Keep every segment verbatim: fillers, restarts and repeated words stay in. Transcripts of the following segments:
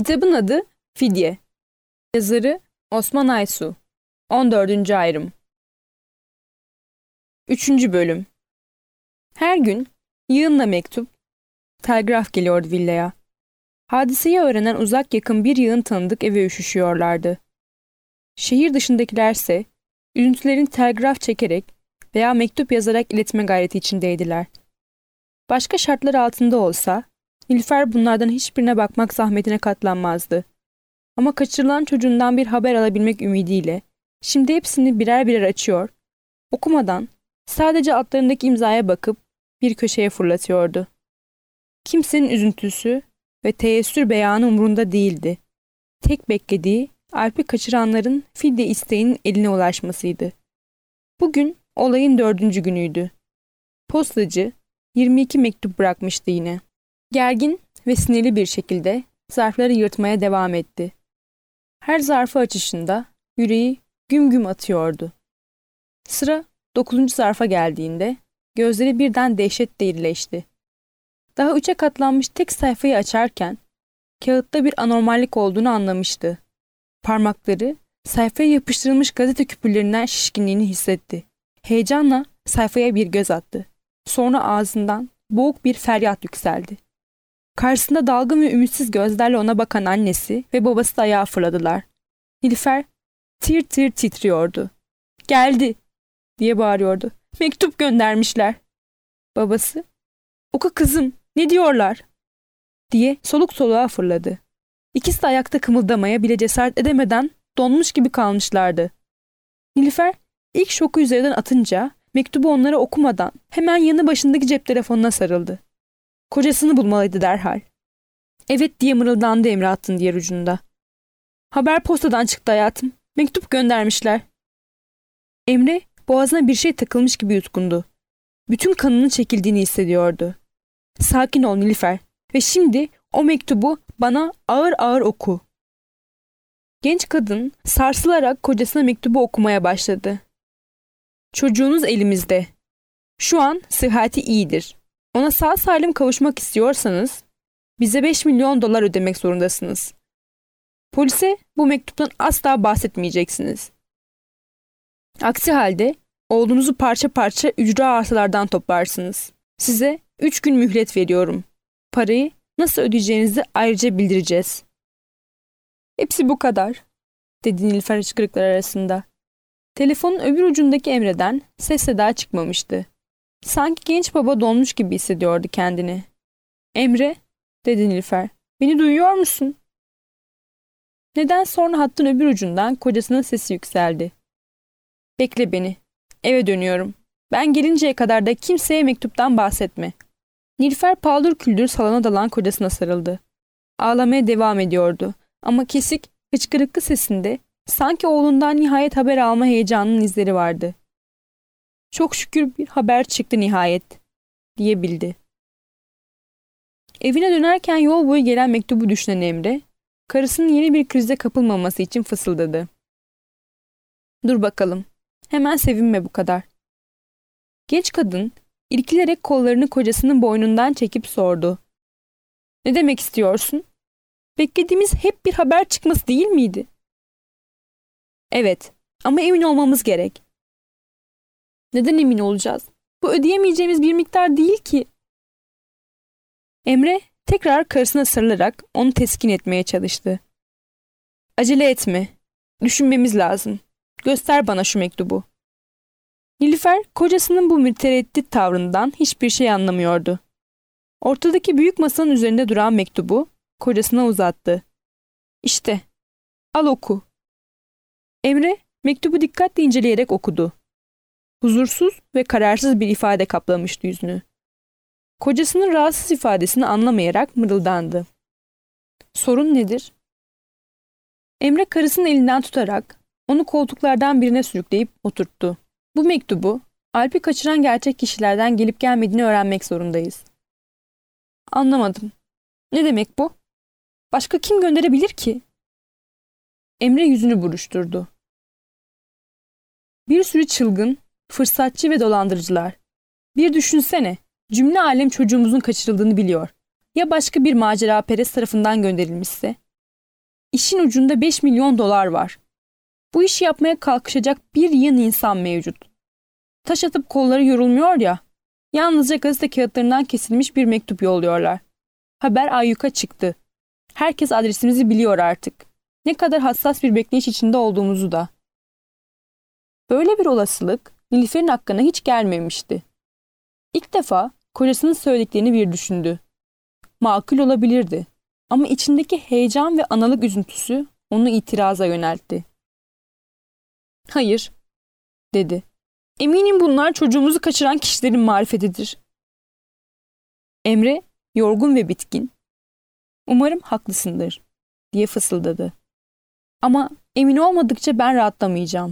Kitabın adı Fidye. Yazarı Osman Aysu. on dördüncü ayrım. üçüncü bölüm. Her gün yığınla mektup, telgraf geliyordu villaya. Hadiseyi öğrenen uzak yakın bir yığın tanıdık eve üşüşüyorlardı. Şehir dışındakilerse üzüntülerini telgraf çekerek veya mektup yazarak iletme gayreti içindeydiler. Başka şartlar altında olsa Nilüfer bunlardan hiçbirine bakmak zahmetine katlanmazdı. Ama kaçırılan çocuğundan bir haber alabilmek ümidiyle şimdi hepsini birer birer açıyor, okumadan sadece altlarındaki imzaya bakıp bir köşeye fırlatıyordu. Kimsenin üzüntüsü ve teessür beyanı umurunda değildi. Tek beklediği Alp'i kaçıranların fidye isteğinin eline ulaşmasıydı. Bugün olayın dördüncü günüydü. Postacı yirmi iki mektup bırakmıştı yine. Gergin ve sinirli bir şekilde zarfları yırtmaya devam etti. Her zarfı açışında yüreği güm güm atıyordu. Sıra dokuzuncu zarfa geldiğinde gözleri birden dehşetle irileşti. Daha üçe katlanmış tek sayfayı açarken kağıtta bir anormallik olduğunu anlamıştı. Parmakları sayfaya yapıştırılmış gazete küpürlerinden şişkinliğini hissetti. Heyecanla sayfaya bir göz attı. Sonra ağzından boğuk bir feryat yükseldi. Karşısında dalgın ve ümitsiz gözlerle ona bakan annesi ve babası da ayağa fırladılar. Nilüfer tir tir titriyordu. "Geldi!" diye bağırıyordu. "Mektup göndermişler." Babası, "Oku kızım, ne diyorlar?" diye soluk soluğa fırladı. İkisi de ayakta kımıldamaya bile cesaret edemeden donmuş gibi kalmışlardı. Nilüfer ilk şoku üzerinden atınca mektubu onlara okumadan hemen yanı başındaki cep telefonuna sarıldı. Kocasını bulmalıydı derhal. "Evet" diye mırıldandı Emre hattın diğer ucunda. "Haber postadan çıktı hayatım. Mektup göndermişler." Emre boğazına bir şey takılmış gibi yutkundu. Bütün kanının çekildiğini hissediyordu. "Sakin ol Nilüfer ve şimdi o mektubu bana ağır ağır oku." Genç kadın sarsılarak kocasına mektubu okumaya başladı. "Çocuğunuz elimizde. Şu an sıhhati iyidir. Ona sağ salim kavuşmak istiyorsanız bize beş milyon dolar ödemek zorundasınız. Polise bu mektuptan asla bahsetmeyeceksiniz. Aksi halde oğlunuzu parça parça ücra arsalardan toplarsınız. Size üç gün mühlet veriyorum. Parayı nasıl ödeyeceğinizi ayrıca bildireceğiz." "Hepsi bu kadar," dedi Nilüfer hıçkırıklar arasında. Telefonun öbür ucundaki Emre'den ses seda çıkmamıştı. Sanki genç baba donmuş gibi hissediyordu kendini. "Emre," dedi Nilüfer, "beni duyuyor musun?" Neden sonra hattın öbür ucundan kocasının sesi yükseldi. "Bekle beni. Eve dönüyorum. Ben gelinceye kadar da kimseye mektuptan bahsetme." Nilüfer paldır küldür salona dalan kocasına sarıldı. Ağlamaya devam ediyordu ama kesik, hıçkırıklı sesinde sanki oğlundan nihayet haber alma heyecanının izleri vardı. "Çok şükür bir haber çıktı nihayet," diyebildi. Evine dönerken yol boyu gelen mektubu düşünen Emre, karısının yeni bir krize kapılmaması için fısıldadı. "Dur bakalım, hemen sevinme bu kadar." Genç kadın irkilerek kollarını kocasının boynundan çekip sordu. "Ne demek istiyorsun? Beklediğimiz hep bir haber çıkması değil miydi?" "Evet, ama emin olmamız gerek." "Neden emin olacağız? Bu ödeyemeyeceğimiz bir miktar değil ki." Emre tekrar karısına sarılarak onu teskin etmeye çalıştı. "Acele etme. Düşünmemiz lazım. Göster bana şu mektubu." Nilüfer kocasının bu mütereddit tavrından hiçbir şey anlamıyordu. Ortadaki büyük masanın üzerinde duran mektubu kocasına uzattı. "İşte, al oku." Emre mektubu dikkatle inceleyerek okudu. Huzursuz ve kararsız bir ifade kaplamıştı yüzünü. Kocasının rahatsız ifadesini anlamayarak mırıldandı. "Sorun nedir?" Emre karısının elinden tutarak onu koltuklardan birine sürükleyip oturttu. "Bu mektubu Alp'i kaçıran gerçek kişilerden gelip gelmediğini öğrenmek zorundayız." "Anlamadım. Ne demek bu? Başka kim gönderebilir ki?" Emre yüzünü buruşturdu. "Bir sürü çılgın, fırsatçı ve dolandırıcılar. Bir düşünsene, cümle alem çocuğumuzun kaçırıldığını biliyor. Ya başka bir macera perest tarafından gönderilmişse? İşin ucunda beş milyon dolar var. Bu işi yapmaya kalkışacak bir yığın insan mevcut. Taş atıp kolları yorulmuyor ya, yalnızca gazete kağıtlarından kesilmiş bir mektup yolluyorlar. Haber ayyuka çıktı. Herkes adresimizi biliyor artık. Ne kadar hassas bir bekleyiş içinde olduğumuzu da. Böyle bir olasılık Nilüfer'in aklına hiç gelmemişti. İlk defa kocasının söylediklerini bir düşündü. Makul olabilirdi. Ama içindeki heyecan ve analık üzüntüsü onu itiraza yöneltti. Hayır, dedi. Eminim bunlar çocuğumuzu kaçıran kişilerin marifetidir. Emre, yorgun ve bitkin. Umarım haklısındır, diye fısıldadı. Ama emin olmadıkça ben rahatlamayacağım.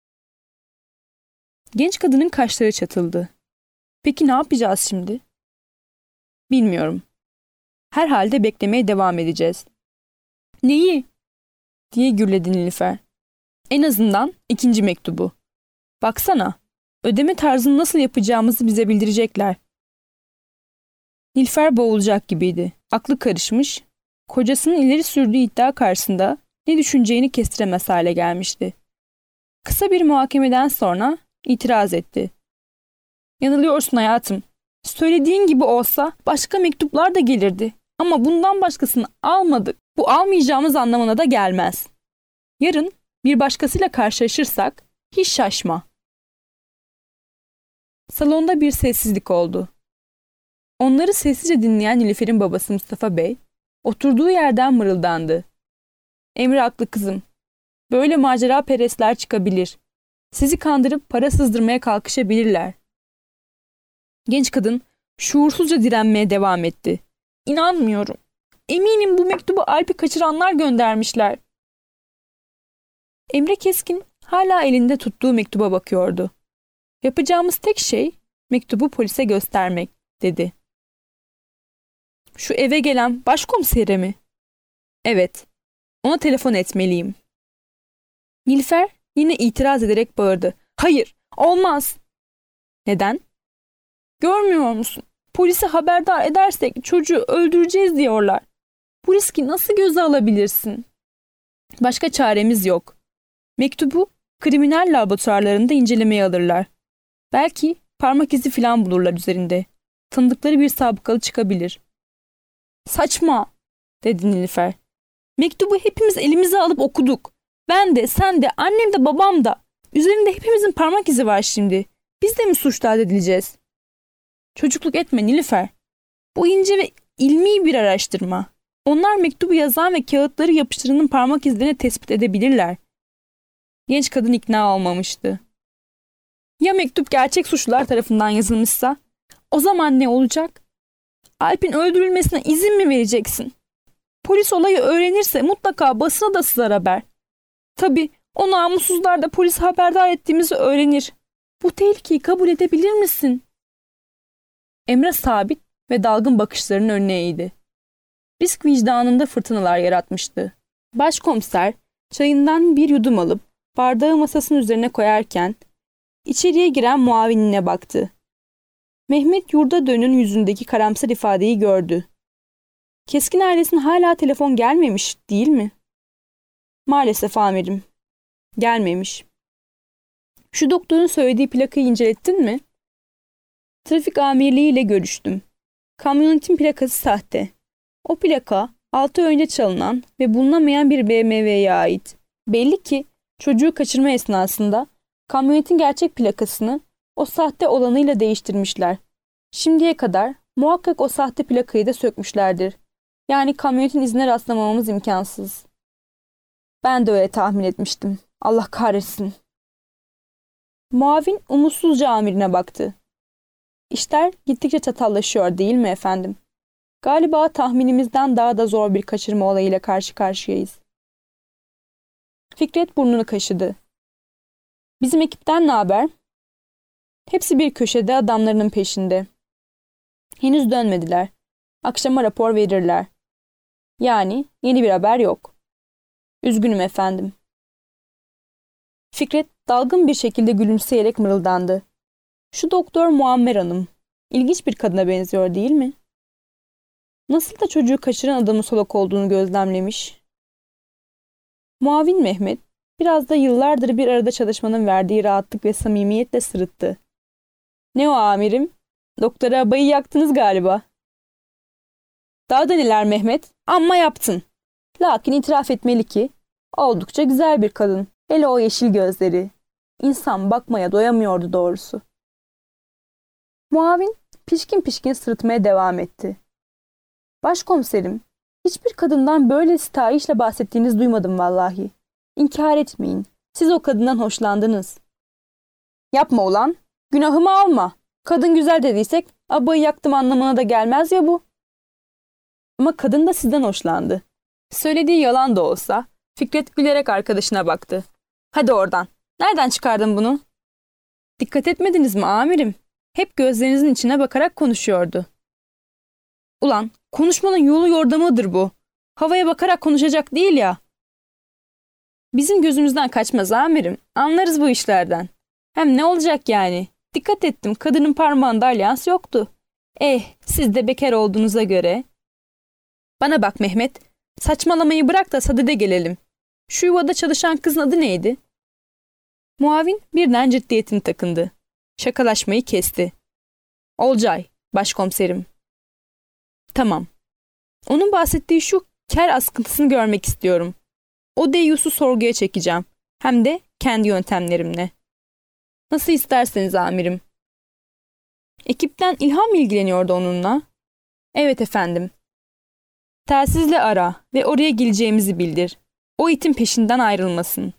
Genç kadının kaşları çatıldı. Peki ne yapacağız şimdi? Bilmiyorum. Herhalde beklemeye devam edeceğiz. Neyi? Diye gürledi Nilüfer. En azından ikinci mektubu. Baksana, ödeme tarzını nasıl yapacağımızı bize bildirecekler. Nilüfer boğulacak gibiydi. Aklı karışmış, kocasının ileri sürdüğü iddia karşısında ne düşüneceğini kestiremez hale gelmişti. Kısa bir muhakemeden sonra itiraz etti. Yanılıyorsun hayatım. Söylediğin gibi olsa başka mektuplar da gelirdi. Ama bundan başkasını almadık. Bu almayacağımız anlamına da gelmez. Yarın bir başkasıyla karşılaşırsak hiç şaşma. Salonda bir sessizlik oldu. Onları sessizce dinleyen Nilüfer'in babası Mustafa Bey, oturduğu yerden mırıldandı. Emre haklı kızım. Böyle macera perestler çıkabilir. Sizi kandırıp para sızdırmaya kalkışabilirler. Genç kadın şuursuzca direnmeye devam etti. İnanmıyorum. Eminim bu mektubu Alp'i kaçıranlar göndermişler. Emre Keskin hala elinde tuttuğu mektuba bakıyordu. Yapacağımız tek şey mektubu polise göstermek, dedi. Şu eve gelen başkomisere mi? Evet. Ona telefon etmeliyim. Nilüfer yine itiraz ederek bağırdı. Hayır, olmaz. Neden? Görmüyor musun? Polise haberdar edersek çocuğu öldüreceğiz diyorlar. Bu riski nasıl göze alabilirsin? Başka çaremiz yok. Mektubu kriminal laboratuvarlarında incelemeye alırlar. Belki parmak izi falan bulurlar üzerinde. Tanıdıkları bir sabıkalı çıkabilir. Saçma, dedi Nilüfer. Mektubu hepimiz elimize alıp okuduk. Ben de, sen de, annem de, babam da. Üzerinde hepimizin parmak izi var şimdi. Biz de mi suçlu edileceğiz? Çocukluk etme Nilüfer. Bu ince ve ilmi bir araştırma. Onlar mektubu yazan ve kağıtları yapıştıranın parmak izlerini tespit edebilirler. Genç kadın ikna olmamıştı. Ya mektup gerçek suçlular tarafından yazılmışsa? O zaman ne olacak? Alp'in öldürülmesine izin mi vereceksin? Polis olayı öğrenirse mutlaka basına da sızar haber. Tabii o namussuzlar da polis haberdar ettiğimizi öğrenir. Bu tehlikeyi kabul edebilir misin? Emre sabit ve dalgın bakışlarının önüne eğdi. Risk vicdanında fırtınalar yaratmıştı. Başkomiser çayından bir yudum alıp bardağı masasının üzerine koyarken içeriye giren muavinine baktı. Mehmet Yurdadön'ün yüzündeki karamsar ifadeyi gördü. Keskin ailesine hala telefon gelmemiş, değil mi? Maalesef amirim. Gelmemiş. Şu doktorun söylediği plakayı incelettin mi? Trafik amirliği ile görüştüm. Kamyonetin plakası sahte. O plaka altı ay önce çalınan ve bulunamayan bir B M W'ye ait. Belli ki çocuğu kaçırma esnasında kamyonetin gerçek plakasını o sahte olanıyla değiştirmişler. Şimdiye kadar muhakkak o sahte plakayı da sökmüşlerdir. Yani kamyonetin izine rastlamamamız imkansız. Ben de öyle tahmin etmiştim. Allah kahretsin. Muavin umutsuzca amirine baktı. İşler gittikçe çatallaşıyor değil mi efendim? Galiba tahminimizden daha da zor bir kaçırma olayıyla karşı karşıyayız. Fikret burnunu kaşıdı. Bizim ekipten ne haber? Hepsi bir köşede adamlarının peşinde. Henüz dönmediler. Akşama rapor verirler. Yani yeni bir haber yok. Üzgünüm efendim. Fikret dalgın bir şekilde gülümseyerek mırıldandı. Şu doktor Muammer Hanım. İlginç bir kadına benziyor değil mi? Nasıl da çocuğu kaçıran adamın solak olduğunu gözlemlemiş. Muavin Mehmet biraz da yıllardır bir arada çalışmanın verdiği rahatlık ve samimiyetle sırıttı. Ne o amirim? Doktora abayı yaktınız galiba. Daha da neler Mehmet? Amma yaptın. Lakin itiraf etmeli ki oldukça güzel bir kadın. Hele o yeşil gözleri. İnsan bakmaya doyamıyordu doğrusu. Muavin pişkin pişkin sırıtmaya devam etti. Başkomiserim, hiçbir kadından böyle sitayişle bahsettiğinizi duymadım vallahi. İnkar etmeyin. Siz o kadından hoşlandınız. Yapma ulan. Günahımı alma. Kadın güzel dediysek abayı yaktım anlamına da gelmez ya bu. Ama kadın da sizden hoşlandı. Söylediği yalan da olsa Fikret gülerek arkadaşına baktı. Hadi oradan. Nereden çıkardın bunu? Dikkat etmediniz mi amirim? Hep gözlerinizin içine bakarak konuşuyordu. Ulan konuşmanın yolu yordamıdır bu. Havaya bakarak konuşacak değil ya. Bizim gözümüzden kaçmaz amirim. Anlarız bu işlerden. Hem ne olacak yani? Dikkat ettim kadının parmağında alyans yoktu. Eh siz de bekar olduğunuza göre. Bana bak Mehmet. Saçmalamayı bırak da sadede gelelim. Şu yuvada çalışan kızın adı neydi? Muavin birden ciddiyetini takındı. Şakalaşmayı kesti. Olcay, başkomiserim. Tamam. Onun bahsettiği şu ker askıntısını görmek istiyorum. O deyyusu sorguya çekeceğim. Hem de kendi yöntemlerimle. Nasıl isterseniz amirim. Ekipten İlham mı ilgileniyordu onunla? Evet efendim. Telsizle ara ve oraya geleceğimizi bildir. O itin peşinden ayrılmasın.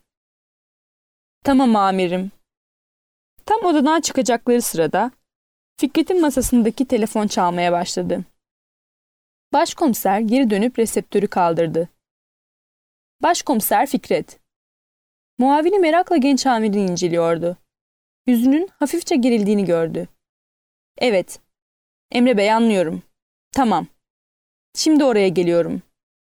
Tamam amirim. Tam odadan çıkacakları sırada Fikret'in masasındaki telefon çalmaya başladı. Başkomiser geri dönüp reseptörü kaldırdı. Başkomiser Fikret. Muavini merakla genç amirini inceliyordu. Yüzünün hafifçe gerildiğini gördü. Evet. Emre Bey anlıyorum. Tamam. Şimdi oraya geliyorum.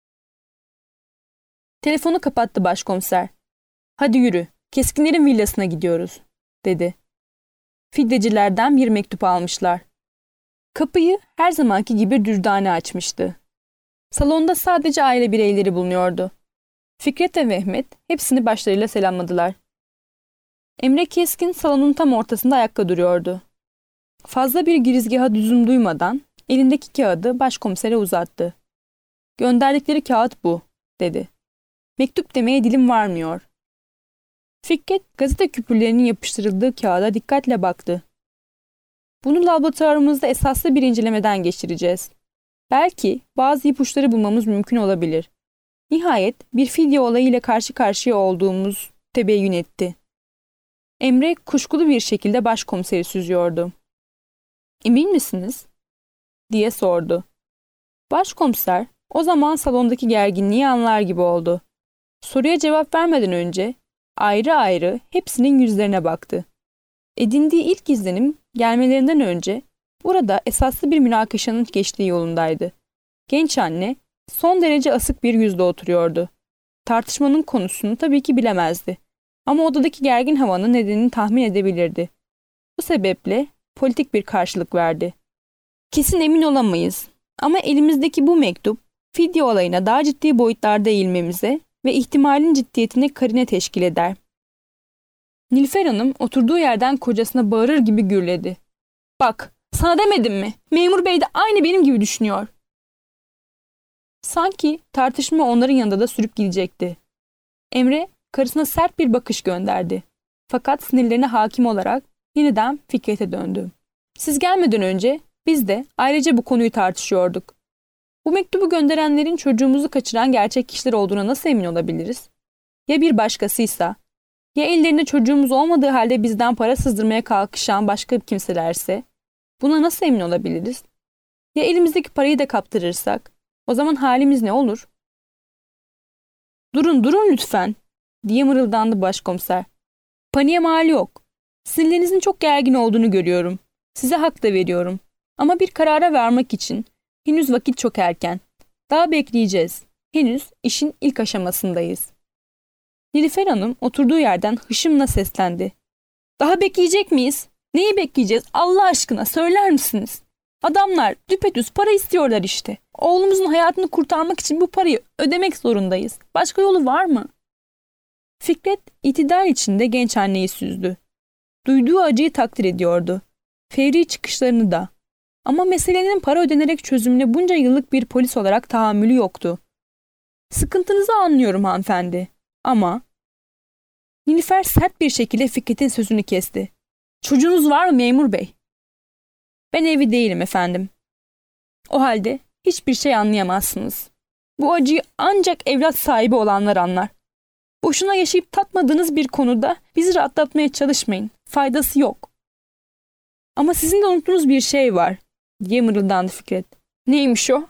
Telefonu kapattı başkomiser. Hadi yürü. Keskinlerin villasına gidiyoruz, dedi. Fiddecilerden bir mektup almışlar. Kapıyı her zamanki gibi Dürdane açmıştı. Salonda sadece aile bireyleri bulunuyordu. Fikret ve Mehmet hepsini başlarıyla selamladılar. Emre Keskin salonun tam ortasında ayakta duruyordu. Fazla bir girizgaha lüzum duymadan elindeki kağıdı başkomisere uzattı. Gönderdikleri kağıt bu, dedi. Mektup demeye dilim varmıyor. Fikret gazete küpürlerinin yapıştırıldığı kağıda dikkatle baktı. Bunu laboratuvarımızda esaslı bir incelemeden geçireceğiz. Belki bazı ipuçları bulmamız mümkün olabilir. Nihayet bir fidye olayı ile karşı karşıya olduğumuz tebeyyün etti. Emre kuşkulu bir şekilde başkomiseri süzüyordu. Emin misiniz? Diye sordu. Başkomiser o zaman salondaki gerginliği anlar gibi oldu. Soruya cevap vermeden önce ayrı ayrı hepsinin yüzlerine baktı. Edindiği ilk izlenim gelmelerinden önce burada esaslı bir münakaşanın geçtiği yolundaydı. Genç anne son derece asık bir yüzle oturuyordu. Tartışmanın konusunu tabii ki bilemezdi. Ama odadaki gergin havanın nedenini tahmin edebilirdi. Bu sebeple politik bir karşılık verdi. Kesin emin olamayız ama elimizdeki bu mektup fidye olayına daha ciddi boyutlarda eğilmemize ve ihtimalin ciddiyetine karine teşkil eder. Nilüfer Hanım oturduğu yerden kocasına bağırır gibi gürledi. Bak, sana demedim mi? Memur bey de aynı benim gibi düşünüyor. Sanki tartışma onların yanında da sürüp gidecekti. Emre karısına sert bir bakış gönderdi. Fakat sinirlerine hakim olarak yeniden Fikret'e döndü. Siz gelmeden önce biz de ayrıca bu konuyu tartışıyorduk. Bu mektubu gönderenlerin çocuğumuzu kaçıran gerçek kişiler olduğuna nasıl emin olabiliriz? Ya bir başkasıysa? Ya ellerinde çocuğumuz olmadığı halde bizden para sızdırmaya kalkışan başka kimselerse? Buna nasıl emin olabiliriz? Ya elimizdeki parayı da kaptırırsak? O zaman halimiz ne olur? Durun durun lütfen, diye mırıldandı başkomiser. Paniğe mal yok. Sinirlerinizin çok gergin olduğunu görüyorum. Size hak da veriyorum. Ama bir karara varmak için henüz vakit çok erken. Daha bekleyeceğiz. Henüz işin ilk aşamasındayız. Nilüfer Hanım oturduğu yerden hışımla seslendi. Daha bekleyecek miyiz? Neyi bekleyeceğiz? Allah aşkına söyler misiniz? Adamlar düpedüz para istiyorlar işte. Oğlumuzun hayatını kurtarmak için bu parayı ödemek zorundayız. Başka yolu var mı? Fikret itidal içinde genç anneyi süzdü. Duyduğu acıyı takdir ediyordu. Fevri çıkışlarını da. Ama meselenin para ödenerek çözümüne bunca yıllık bir polis olarak tahammülü yoktu. Sıkıntınızı anlıyorum hanımefendi. Ama... Nilüfer sert bir şekilde Fikret'in sözünü kesti. Çocuğunuz var mı memur bey? Ben evli değilim efendim. O halde hiçbir şey anlayamazsınız. Bu acıyı ancak evlat sahibi olanlar anlar. Boşuna yaşayıp tatmadığınız bir konuda bizi rahatlatmaya çalışmayın. Faydası yok. Ama sizin de unuttuğunuz bir şey var, diye mırıldandı Fikret. Neymiş o?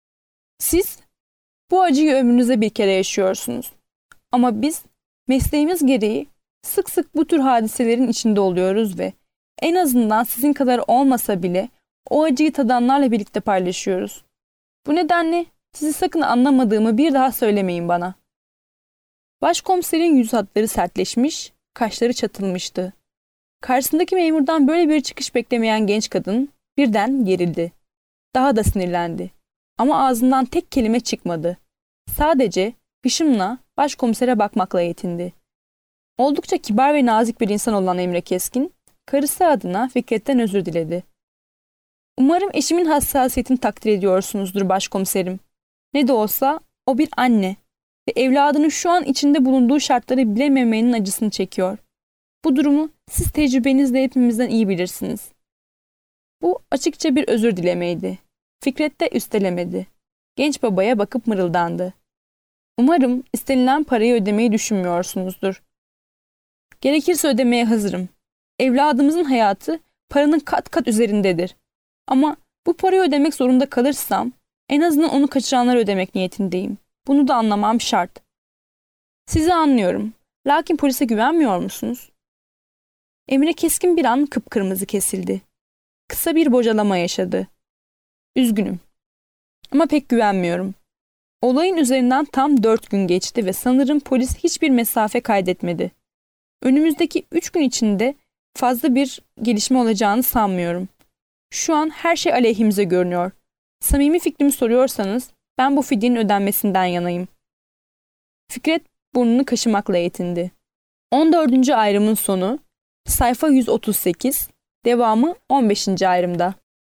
Siz bu acıyı ömrünüzde bir kere yaşıyorsunuz. Ama biz mesleğimiz gereği sık sık bu tür hadiselerin içinde oluyoruz ve en azından sizin kadar olmasa bile o acıyı tadanlarla birlikte paylaşıyoruz. Bu nedenle sizi sakın anlamadığımı bir daha söylemeyin bana. Başkomiserin yüz hatları sertleşmiş, kaşları çatılmıştı. Karşısındaki memurdan böyle bir çıkış beklemeyen genç kadın birden gerildi. Daha da sinirlendi. Ama ağzından tek kelime çıkmadı. Sadece hışımla başkomisere bakmakla yetindi. Oldukça kibar ve nazik bir insan olan Emre Keskin, karısı adına Fikret'ten özür diledi. Umarım eşimin hassasiyetini takdir ediyorsunuzdur başkomiserim. Ne de olsa o bir anne ve evladının şu an içinde bulunduğu şartları bilememenin acısını çekiyor. Bu durumu siz tecrübenizle hepimizden iyi bilirsiniz. Bu açıkça bir özür dilemeydi. Fikret de üstelemedi. Genç babaya bakıp mırıldandı. Umarım istenilen parayı ödemeyi düşünmüyorsunuzdur. Gerekirse ödemeye hazırım. Evladımızın hayatı paranın kat kat üzerindedir. Ama bu parayı ödemek zorunda kalırsam en azından onu kaçıranları ödemek niyetindeyim. Bunu da anlamam şart. Sizi anlıyorum. Lakin polise güvenmiyor musunuz? Emre Keskin bir an kıpkırmızı kesildi. Kısa bir bocalama yaşadı. Üzgünüm. Ama pek güvenmiyorum. Olayın üzerinden tam dört gün geçti ve sanırım polis hiçbir mesafe kaydetmedi. Önümüzdeki üç gün içinde fazla bir gelişme olacağını sanmıyorum. Şu an her şey aleyhimize görünüyor. Samimi fikrimi soruyorsanız ben bu fidyenin ödenmesinden yanayım. Fikret burnunu kaşımakla yetindi. on dördüncü ayrımın sonu, sayfa yüz otuz sekiz, devamı on beşinci ayrımda.